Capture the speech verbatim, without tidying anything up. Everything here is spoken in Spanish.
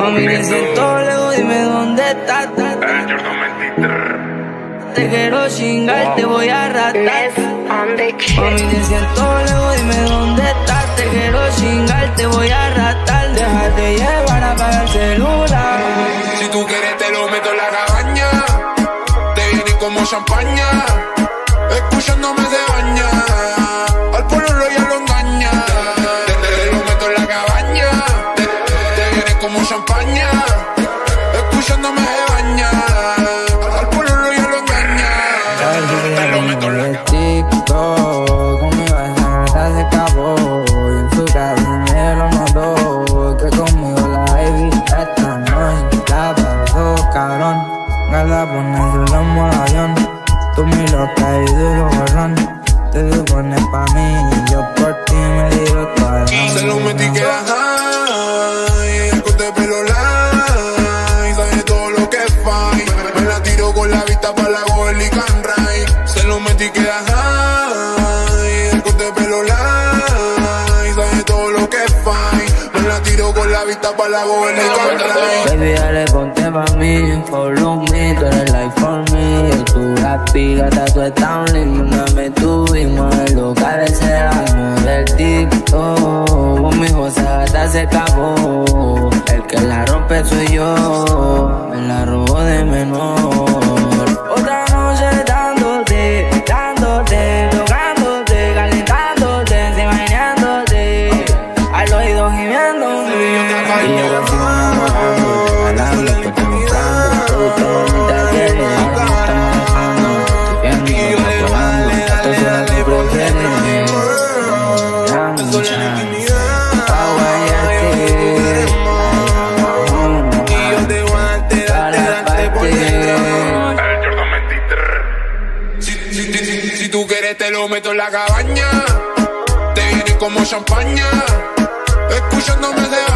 Mami, me siento lejos, dime dónde estás. Te quiero chingar, te voy a arrastrar. Mami, me siento lejos, dime dónde estás. Te quiero chingar, te voy a arrastrar. Déjate llevar, apaga el celular. Si tú quieres te lo meto en la cabaña. Te viene como champaña. Escuchándome se baña. Al pueblo ya lo engaña. Te, te, te lo meto en la cabaña. Te, te viene como champaña. Escuchándome se baña. Al pueblo ya lo engaña. Te lo meto en la TikTok, conmigo esa nota se acabó. Y en su casa lo notó. Que conmigo la baby esta noche la pasó cabrón. Gala ponerse en modo avión. Tú mi loca y duro borrón. Te supones pa' mí y yo por ti me digo toda la se lo metí que high. El corte de pelo light. Sabe todo lo que es fine. Me la tiro con la vista pa' la gol y can ray. Se lo metí que high. El corte de pelo light. Sabe todo lo que es fine. Me la tiro con la vista pa' la gol y can ray. Baby, dale, ponte pa' mí, follow me, tú eres like for me. Yo tu rapi, gata, tú estás linda, me tuvimos en locales, cerramos del TikTok. Conmigo esa gata se acabó, el que la rompe soy yo, me la robó de menor. Otra noche dándote, dándote, tocándote, calentándote, enseñándote, al oído gimiéndome. Y ahora fui enamorando. Si tú quieres te lo meto en la cabaña. Te viene como champaña. Escuchándome de